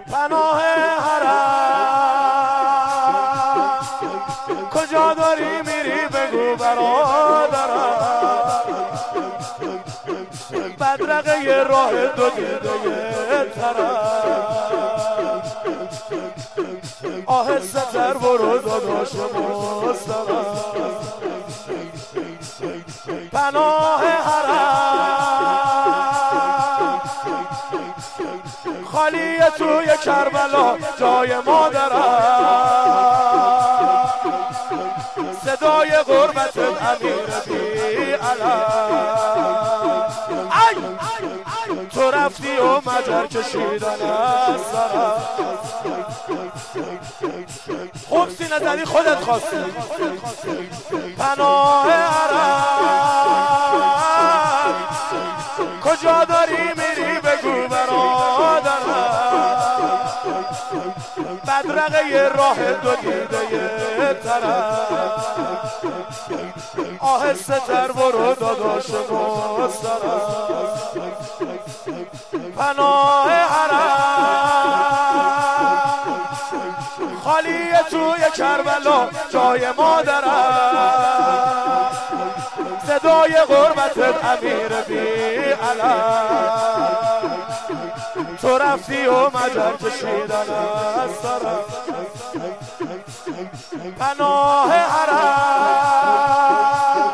پناه حرم کجا داری میری بگو برادرم بدرقه یه راه دو دیده طرف آهسته تر برو داداش مسترم پناه حرم خالی توی کربلا جای مادرم صدای غربت امیر بی علم تو رفتی و مجر کشیدن از سرم خوب سینه زدی خودت خواستی پناه حرم کجا داری میری بگو برادرم بدرقه یه راه دو دیده یه طرف آهسته تر برو داداش مسترم پناه حرم خالی توی کربلا جای مادرم صدای غربت امیر بی علم تو رفتی و مجر کشیدن از سرم پناه حرم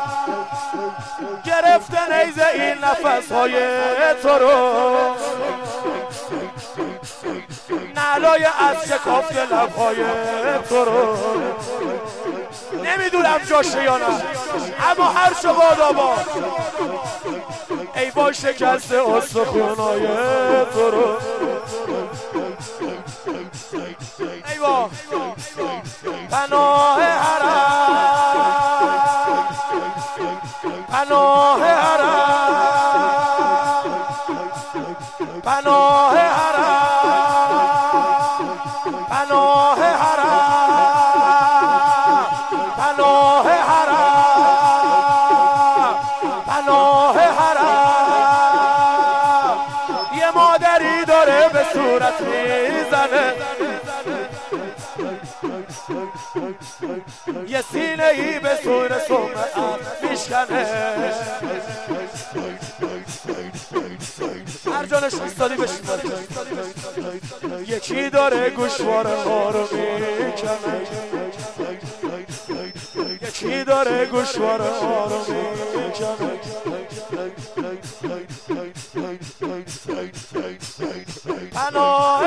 گرفته نیزه این نفسهای تو رو نعلای از شکافت لبهای تو رو نمیدونم جاشه یا نه اما هر چه باد ای با شکست استخونای تو رو ای با پناه حرم پناه حرم پناه حرم پناه حرم پناه حرم پناه حرم یه مادری داره به صورت میزنه یه سینه ای به سور سمعت میشکنه هر جانش ایستادی بشین یکی داره گوشواره ها رو میکنه یکی داره گوشواره ها رو میکنه پناه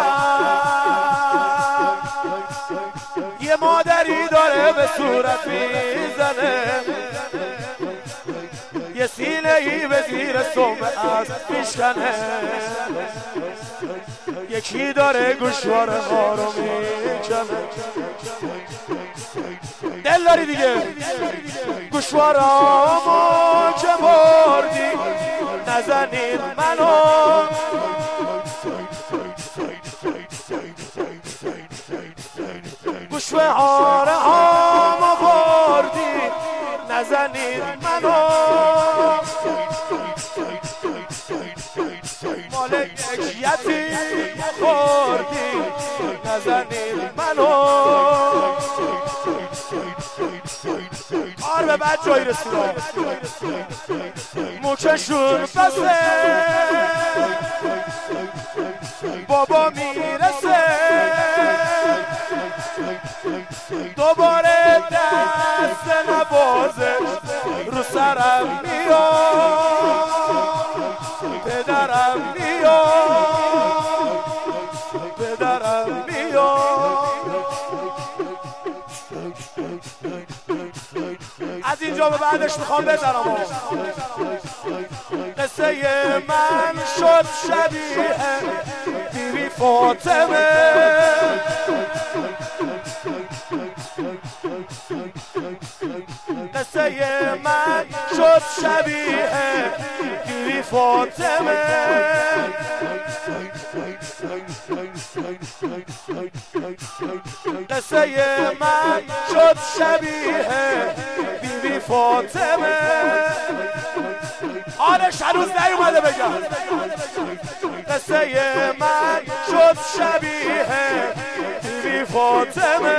حرم یه مادری داره به صورت میزنه یه سینه ای به زیر سمعت میشکنه یکی داره گوشواره ها رو میکنه دل داری دیگه گوشواره هامو که بردی نزنید منو گوشواره هامو بردی نزنید منو مال یک یتیم خوردی نزنید منو کار به بعد جایی رسیدم موچشون بسه بابا میرسه دوباره دست نوازش رو سرم میاد پدرم میاد پدرم میاد از اینجا به بعدش میخوام بزنم قصه من شد شبیه بیبی فاطمه قصه من شد شبیه بیبی فاطمه قصه من شد شبیه بیبی فاطمه آرش هنوز نیومده بگم قصه من شد شبیه بیبی فاطمه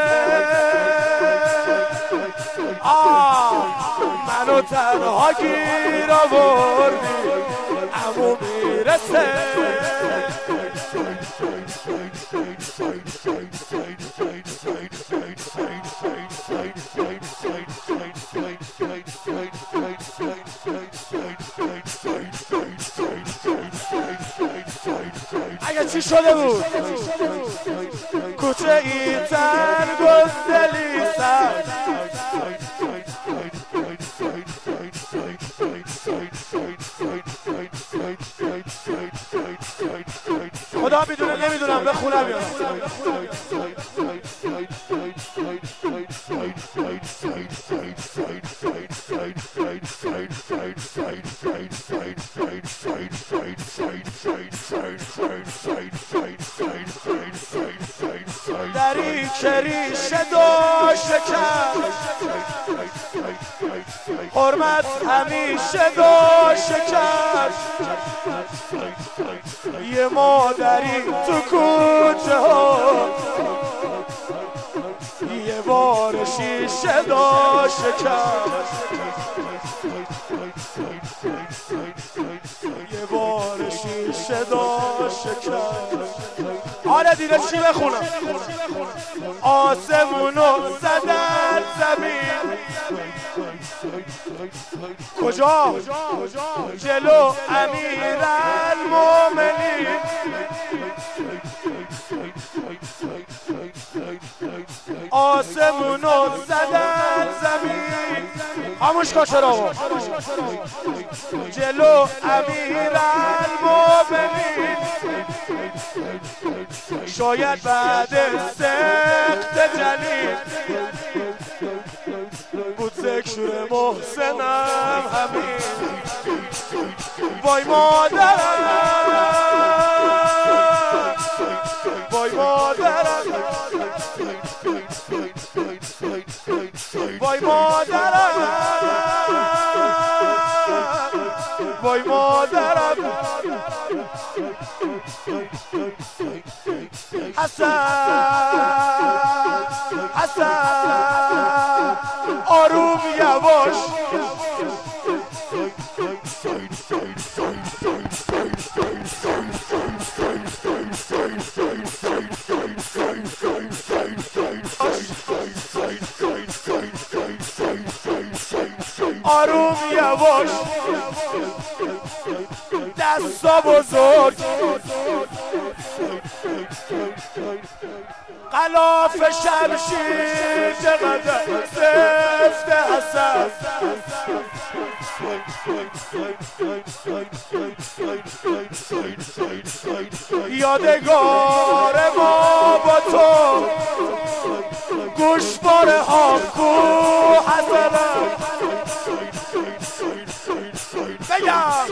منو تنها گیر آوردی عمو میرسه اگه چی شده بود کوچه ای تنگ و دلی سر خدا میدونه نمیدونم بخونم یا دری کریشه داشت شکر حرمت همیشه داشت شکر یه مادری تو کوچه ها یه بار شیشه داشت شکر یه بار شیشه داشت شکر حالا دیگه چی بخونم آسمونو زدن زمین کجا جلو امیرالمومنین آسمونو زدن زمین خاموش کن چراغو جلو امیرالمومنین شاید بعد سخت جلیل بود ذکر محسنم همین وای مادرم وای مادرم وای مادرم وای مادرم حسن آروم یواش آروم یواش دستا بزرگ غلاف شمشیر چقدر سفت حسن یادگار ما با تو گوشوار آبکو حسنم بگم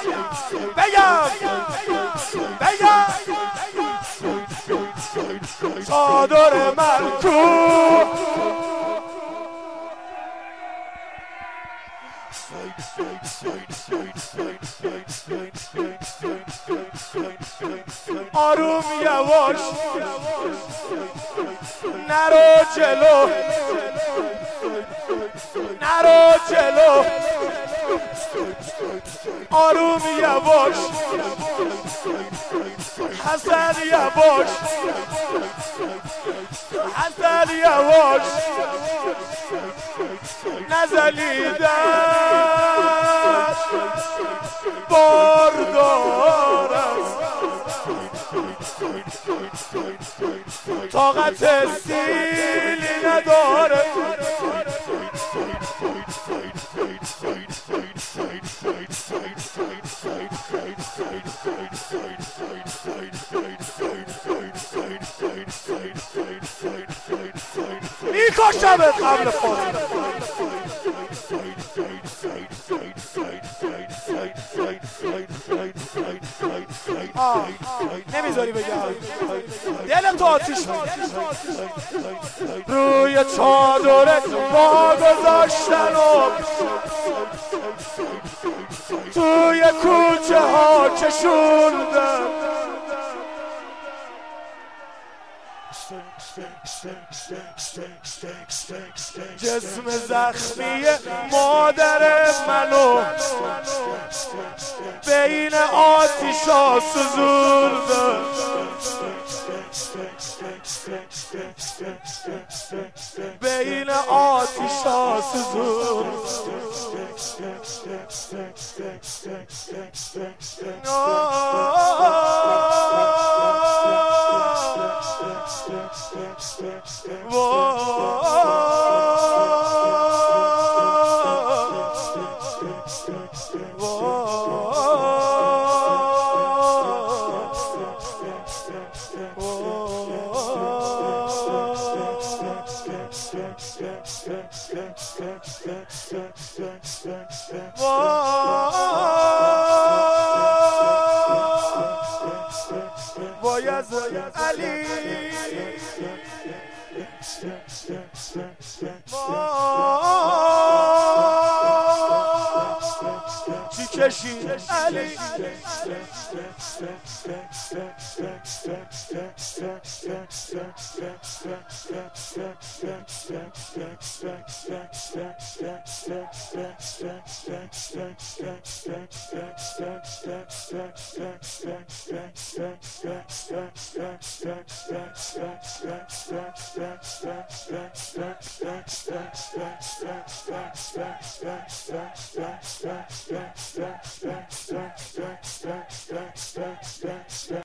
چادر من کو آروم یواش نرو جلو نرو جلو آروم یواش حسن یواش حسن یواش نزلیدن باردار است طاقت سیلی نداره میکشمت قبل فاطمه نمیذاری بگم دلم تو آتیش روی چادر پا گذاشتن و توی کوچه ها کشوندن جسم زخمی مادر منو بین آتیشا سوزونده، بین آتیشا سوزونده. علی چی کشید علی